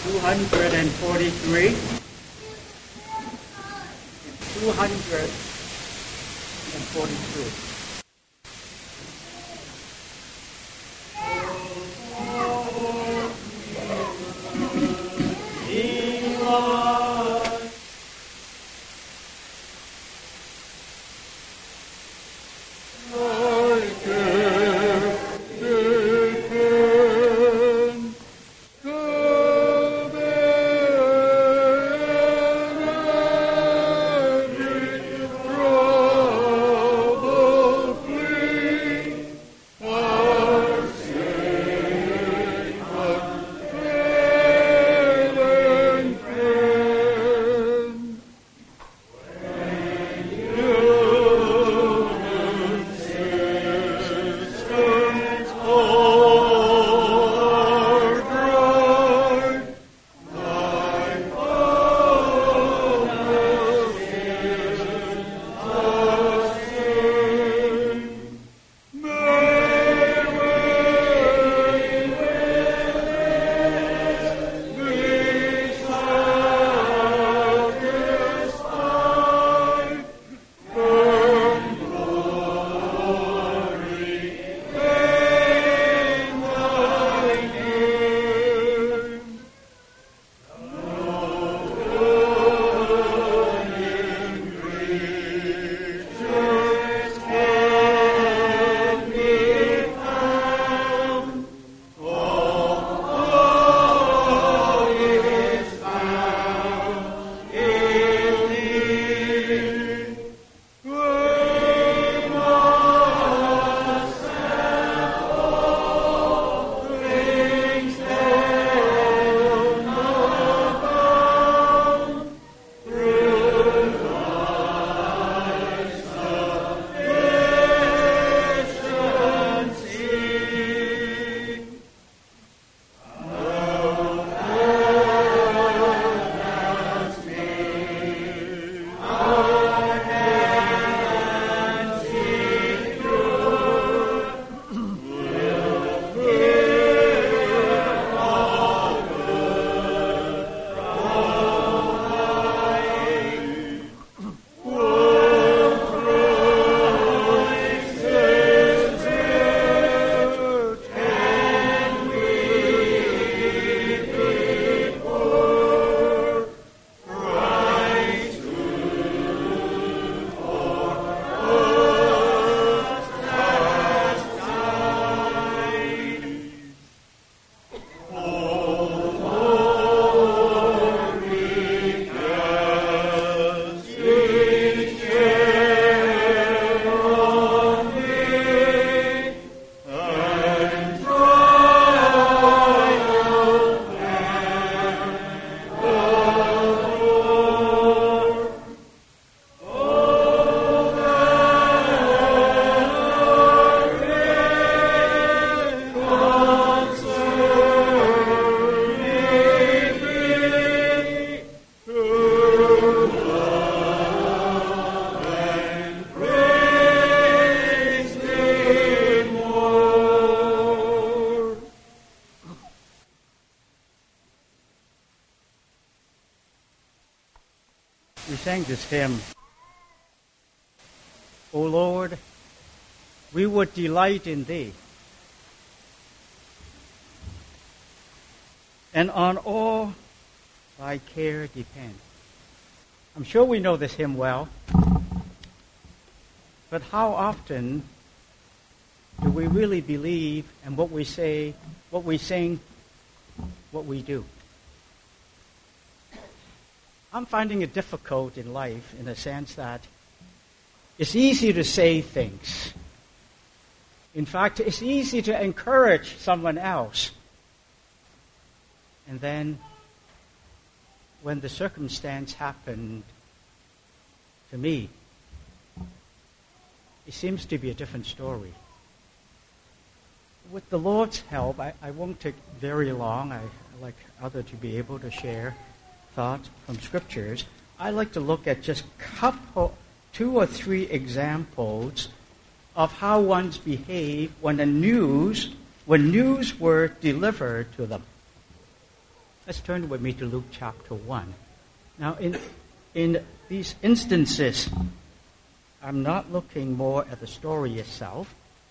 243 and 242. We sang this hymn, O Lord, we would delight in Thee, and on all Thy care depend. I'm sure we know this hymn well, but how often do we really believe in what we say, what we sing, what we do? I'm finding it difficult in life in the sense that it's easy to say things. In fact, it's easy to encourage someone else. And then, when the circumstance happened to me, it seems to be a different story. With the Lord's help, I won't take very long. I like others to be able to share thoughts from scriptures. I like to look at just two or three examples of how ones behave when news were delivered to them. Let's turn with me to Luke chapter 1. Now, in these instances, I'm not looking more at the story itself,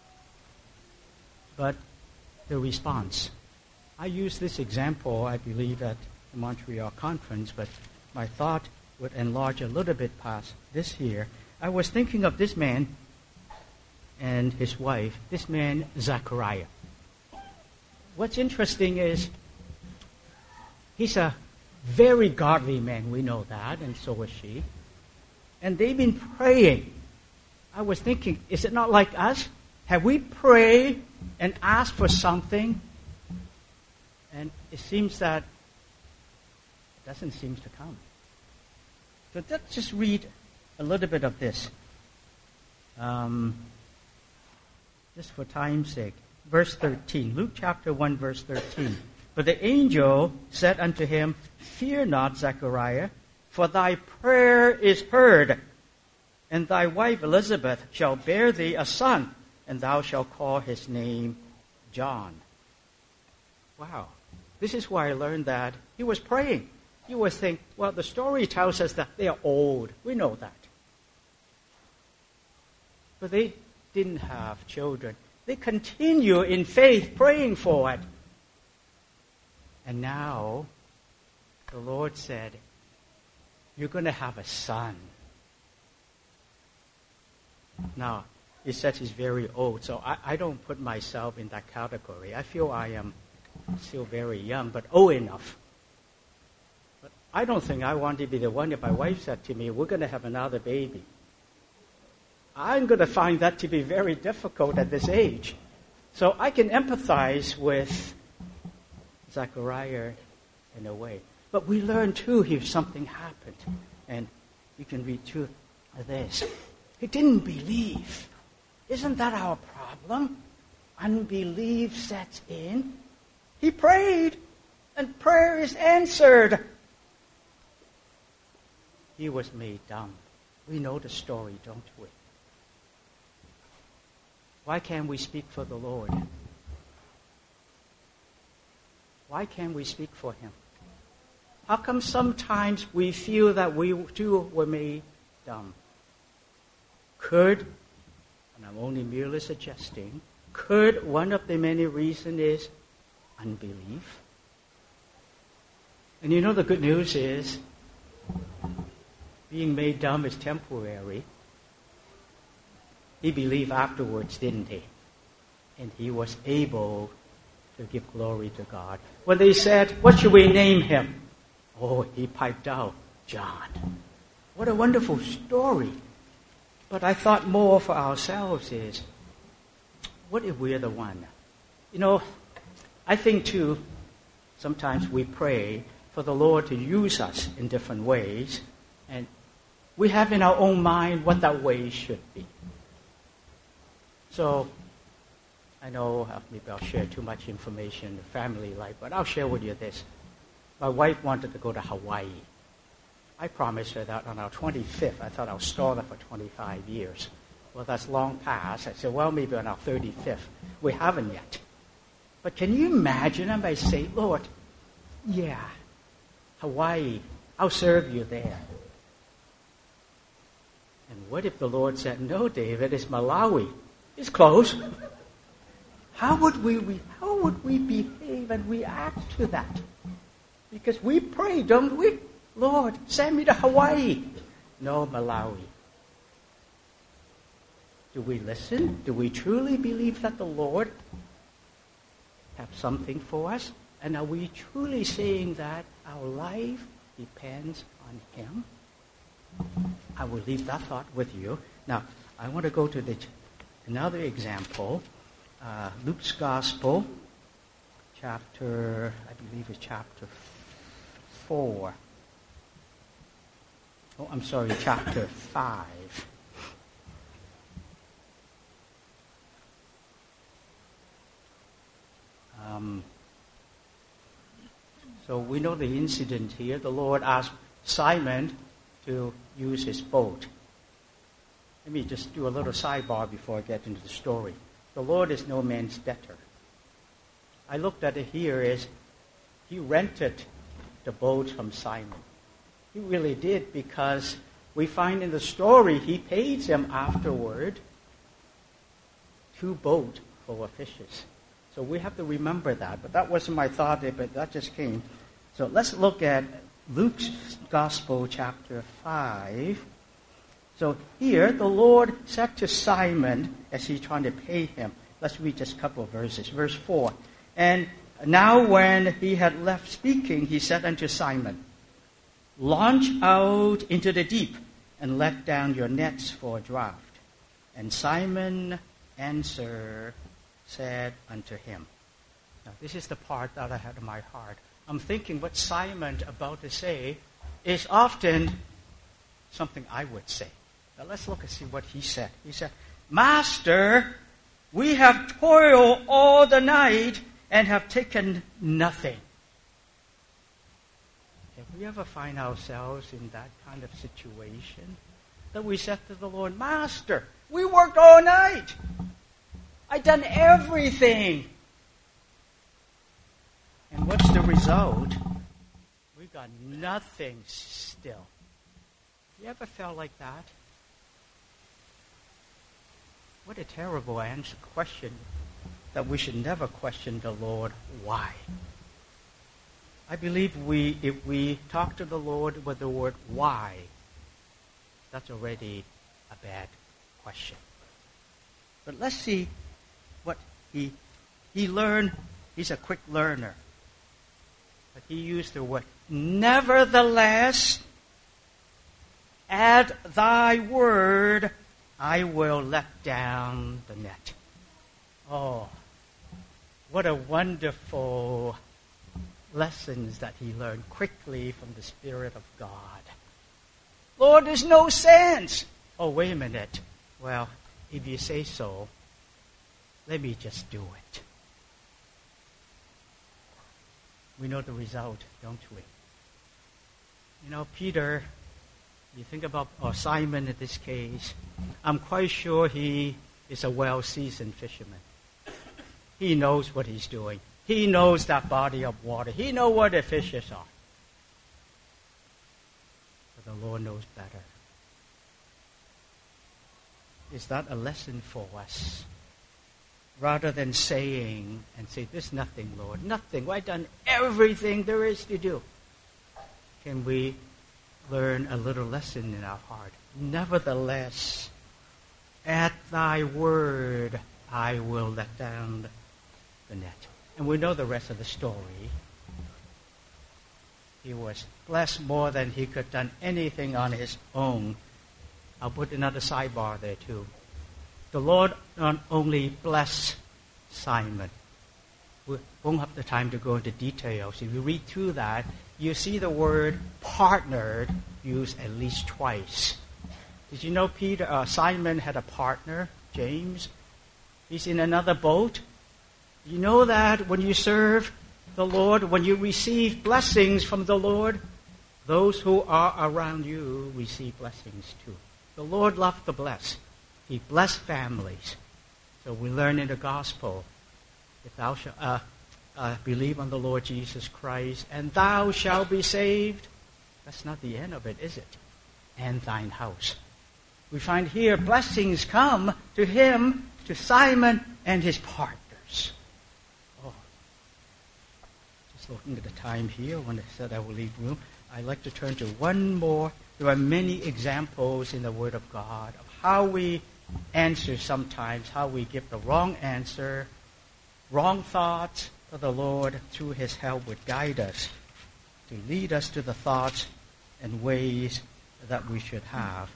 but the response. I used this example, I believe, at the Montreal conference, but my thought would enlarge a little bit past this here. I was thinking of this man and his wife, this man, Zachariah. What's interesting is he's a very godly man, we know that, and so is she. And they've been praying. I was thinking, is it not like us? Have we prayed and asked for something, and it seems that it doesn't seem to come? So let's just read a little bit of this. Just for time's sake. Verse 13. Luke chapter 1, verse 13. But the angel said unto him, Fear not, Zechariah, for thy prayer is heard, and thy wife Elizabeth shall bear thee a son, and thou shalt call his name John. Wow. This is where I learned that he was praying. You would think, well, the story tells us that they are old. We know that. But they didn't have children. They continue in faith praying for it. And now, the Lord said, you're going to have a son. Now, he said he's very old, so I don't put myself in that category. I feel I am still very young, but old enough. But I don't think I want to be the one if my wife said to me, we're going to have another baby. I'm going to find that to be very difficult at this age. So I can empathize with Zechariah in a way. But we learn too here something happened. And you can read through this. He didn't believe. Isn't that our problem? Unbelief sets in. He prayed, and prayer is answered. He was made dumb. We know the story, don't we? Why can't we speak for the Lord? Why can't we speak for Him? How come sometimes we feel that we too were made dumb? Could, and I'm only merely suggesting, could one of the many reasons is unbelief? And you know the good news is, being made dumb is temporary. He believed afterwards, didn't he? And he was able to give glory to God. When they said, what should we name him? Oh, he piped out, John. What a wonderful story. But I thought more for ourselves is, what if we're the one? You know, I think too, sometimes we pray for the Lord to use us in different ways, and we have in our own mind what that way should be. So, I know maybe I'll share too much information in the family life, but I'll share with you this. My wife wanted to go to Hawaii. I promised her that on our 25th. I thought I'll stall her for 25 years. Well, that's long past. I said, well, maybe on our 35th. We haven't yet. But can you imagine? I may say, Lord, yeah, Hawaii, I'll serve you there. And what if the Lord said, no, David, it's Malawi. It's close. How would we behave and react to that? Because we pray, don't we? Lord, send me to Hawaii. No, Malawi. Do we listen? Do we truly believe that the Lord has something for us? And are we truly saying that our life depends on Him? I will leave that thought with you. Now, I want to go to another example. Luke's Gospel, chapter 4. Oh, I'm sorry, chapter 5. So we know the incident here. The Lord asked Simon to use his boat. Let me just do a little sidebar before I get into the story. The Lord is no man's debtor. I looked at it here as He rented the boat from Simon. He really did, because we find in the story he paid him afterward 2 boats full of fishes. So we have to remember that. But that wasn't my thought, but that just came. So let's look at Luke's Gospel, chapter 5. So here, the Lord said to Simon, as he's trying to pay him, let's read just a couple of verses. Verse 4. And now when he had left speaking, he said unto Simon, launch out into the deep, and let down your nets for a draught. And Simon answered, said unto him. Now this is the part that I had in my heart. I'm thinking what Simon about to say is often something I would say. Now let's look and see what he said. He said, Master, we have toiled all the night and have taken nothing. Have we ever find ourselves in that kind of situation? That we said to the Lord, Master, we worked all night. I done everything. And what's the result? We got nothing still. You ever felt like that? What a terrible question that we should never question the Lord. Why? I believe if we talk to the Lord with the word why, that's already a bad question. But let's see what he learned. He's a quick learner. But he used the word, nevertheless, at thy word, I will let down the net. Oh, what a wonderful lessons that he learned quickly from the Spirit of God. Lord, there's no sense. Oh, wait a minute. Well, if you say so, let me just do it. We know the result, don't we? You know, Peter, you think about Simon in this case, I'm quite sure he is a well-seasoned fisherman. He knows what he's doing. He knows that body of water. He knows where the fishes are. But the Lord knows better. Is that a lesson for us? Rather than saying, there's nothing, Lord, nothing. I've done everything there is to do. Can we learn a little lesson in our heart? Nevertheless, at thy word, I will let down the net. And we know the rest of the story. He was blessed more than he could have done anything on his own. I'll put another sidebar there too. The Lord not only blessed Simon. We won't have the time to go into details. If you read through that, you see the word partnered used at least twice. Did you know Simon had a partner, James? He's in another boat. You know that when you serve the Lord, when you receive blessings from the Lord, those who are around you receive blessings too. The Lord loved to bless. He blessed families. So we learn in the gospel, if thou shalt believe on the Lord Jesus Christ, and thou shalt be saved. That's not the end of it, is it? And thine house. We find here blessings come to him, to Simon, and his partners. Oh, just looking at the time here when I said I will leave room, I'd like to turn to one more. There are many examples in the Word of God of how we answer sometimes, how we give the wrong answer, wrong thoughts, but the Lord, through his help, would guide us to lead us to the thoughts and ways that we should have.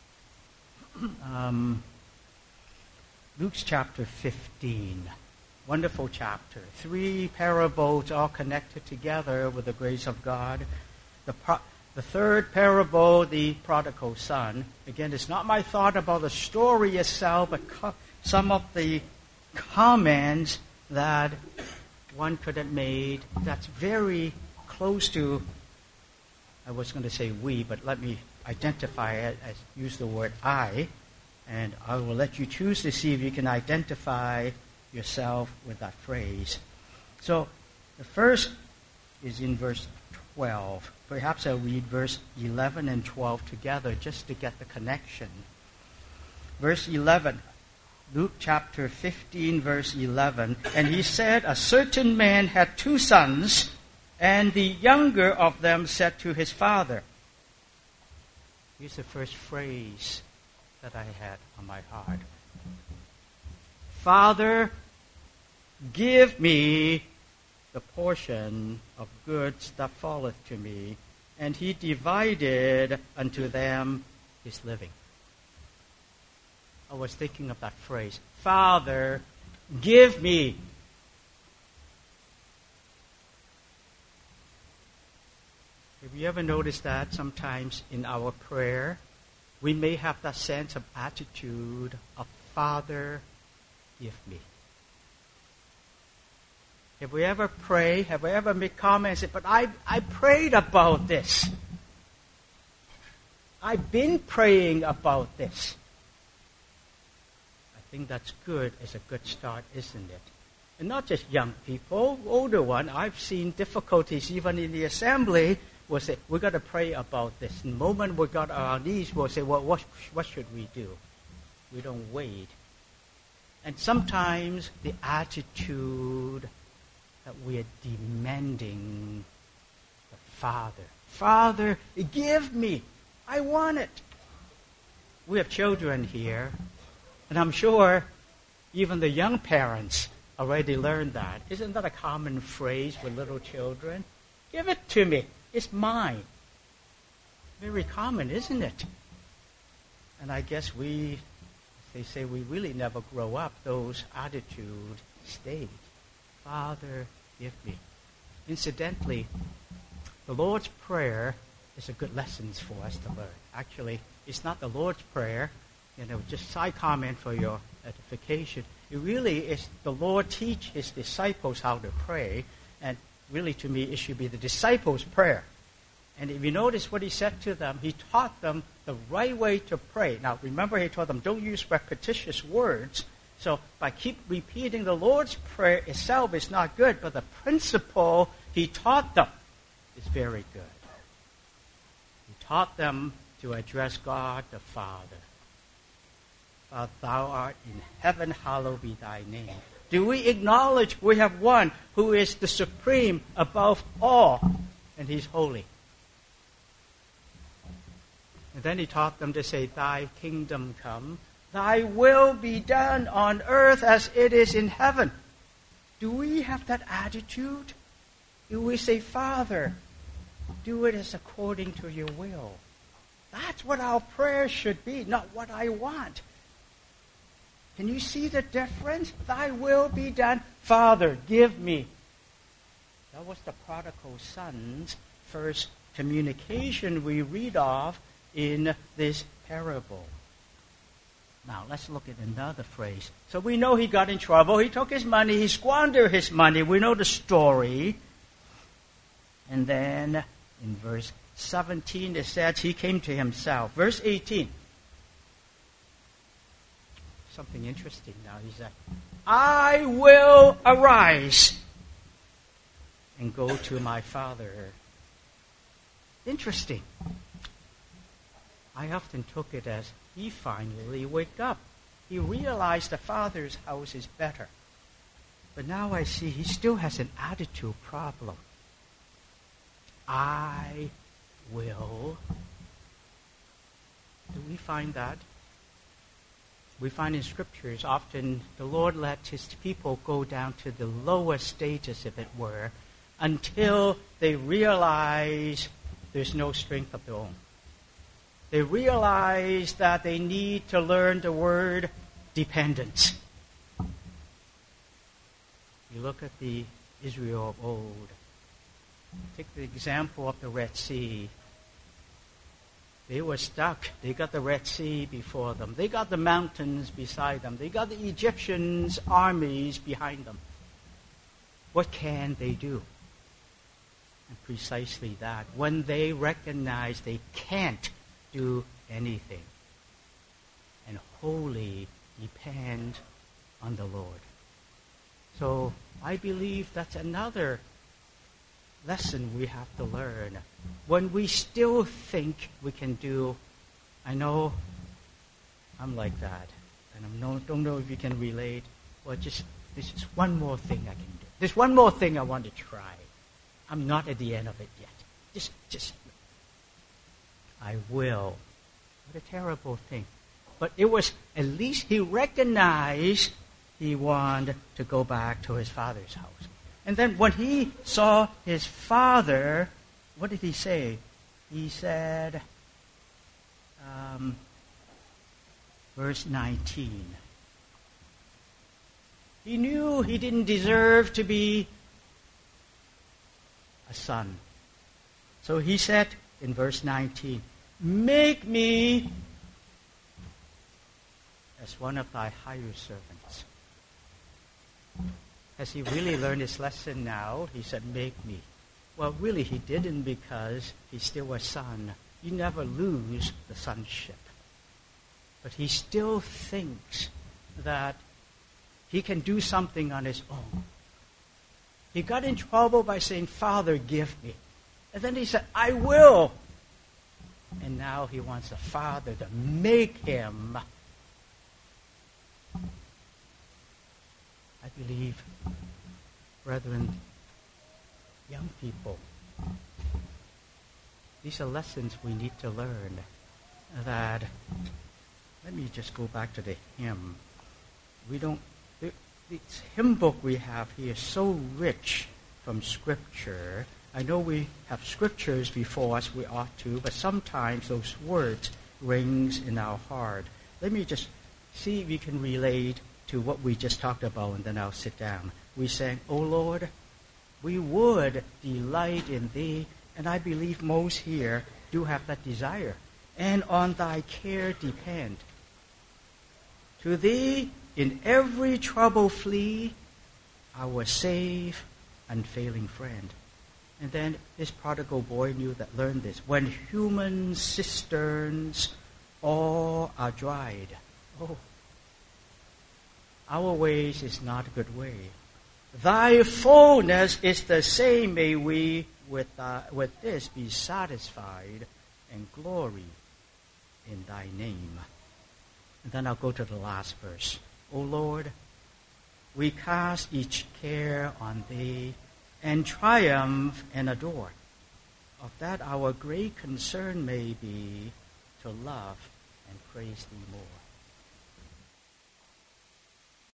Luke's chapter 15. Wonderful chapter. 3 parables all connected together with the grace of God. The third parable, the prodigal son. Again, it's not my thought about the story itself, but some of the comments that one could have made that's very close to, I was going to say we, but let me identify it as use the word I, and I will let you choose to see if you can identify yourself with that phrase. So the first is in verse 12. Perhaps I'll read verse 11 and 12 together just to get the connection. Verse 11, Luke chapter 15, verse 11. And he said, a certain man had 2 sons, and the younger of them said to his father. Here's the first phrase that I had on my heart. Father, give me the portion of goods that falleth to me. And he divided unto them his living. I was thinking of that phrase, Father, give me. Have you ever noticed that sometimes in our prayer, we may have that sense of attitude of Father, give me. Have we ever prayed? Have we ever made comments and said, but I prayed about this. I've been praying about this. I think that's good. It's a good start, isn't it? And not just young people, older one. I've seen difficulties even in the assembly. We'll say, we've got to pray about this. The moment we got on our knees, we'll say, well, what should we do? We don't wait. And sometimes the attitude that we are demanding the Father. Father, give me. I want it. We have children here, and I'm sure even the young parents already learned that. Isn't that a common phrase with little children? Give it to me. It's mine. Very common, isn't it? And I guess they say we really never grow up. Those attitudes stayed. Father, give me. Incidentally, the Lord's Prayer is a good lesson for us to learn. Actually, it's not the Lord's Prayer, just side comment for your edification. It really is the Lord teach his disciples how to pray, and really to me it should be the disciples' prayer. And if you notice what he said to them, he taught them the right way to pray. Now remember, he told them don't use repetitious words. So by keep repeating the Lord's Prayer itself is not good, but the principle he taught them is very good. He taught them to address God the Father. Father, thou art in heaven, hallowed be thy name. Do we acknowledge we have one who is the supreme above all, and he's holy? And then he taught them to say, thy kingdom come, thy will be done on earth as it is in heaven. Do we have that attitude? Do we say, Father, do it as according to your will? That's what our prayer should be, not what I want. Can you see the difference? Thy will be done. Father, give me. That was the prodigal son's first communication we read of in this parable. Now, let's look at another phrase. So we know he got in trouble. He took his money. He squandered his money. We know the story. And then in verse 17 it says he came to himself. Verse 18. Something interesting now. He said, I will arise and go to my father. Interesting. I often took it as he finally waked up. He realized the father's house is better. But now I see he still has an attitude problem. I will. Do we find that? We find in scriptures often the Lord lets his people go down to the lower stages, if it were, until they realize there's no strength of their own. They realize that they need to learn the word dependence. You look at the Israel of old. Take the example of the Red Sea. They were stuck. They got the Red Sea before them. They got the mountains beside them. They got the Egyptians' armies behind them. What can they do? And precisely that. When they recognize they can't do anything and wholly depend on the Lord. So I believe that's another lesson we have to learn. When we still think we can do, I know I'm like that, and I don't know if you can relate. Well, this is one more thing I can do. There's one more thing I want to try. I'm not at the end of it yet. I will. What a terrible thing. But it was, at least he recognized he wanted to go back to his father's house. And then when he saw his father, what did he say? He said, verse 19. He knew he didn't deserve to be a son. So he said in verse 19, make me as one of thy hired servants. Has he really learned his lesson now? He said, make me. Well, really he didn't, because he's still a son. You never lose the sonship. But he still thinks that he can do something on his own. He got in trouble by saying, Father, give me. And then he said, I will. And now he wants the Father to make him. I believe, brethren, young people, these are lessons we need to learn. That, let me just go back to the hymn. This hymn book we have here is so rich from Scripture. I know we have Scriptures before us, we ought to, but sometimes those words rings in our heart. Let me just see if you can relate to what we just talked about, and then I'll sit down. We sang, O Lord, we would delight in Thee, and I believe most here do have that desire, and on Thy care depend. To Thee in every trouble flee, our safe, unfailing friend. And then this prodigal boy learned this. When human cisterns all are dried, our ways is not a good way. Thy fullness is the same. May we with this be satisfied and glory in Thy name. And then I'll go to the last verse. O Lord, we cast each care on Thee, and triumph and adore. Of that our great concern may be to love and praise Thee more.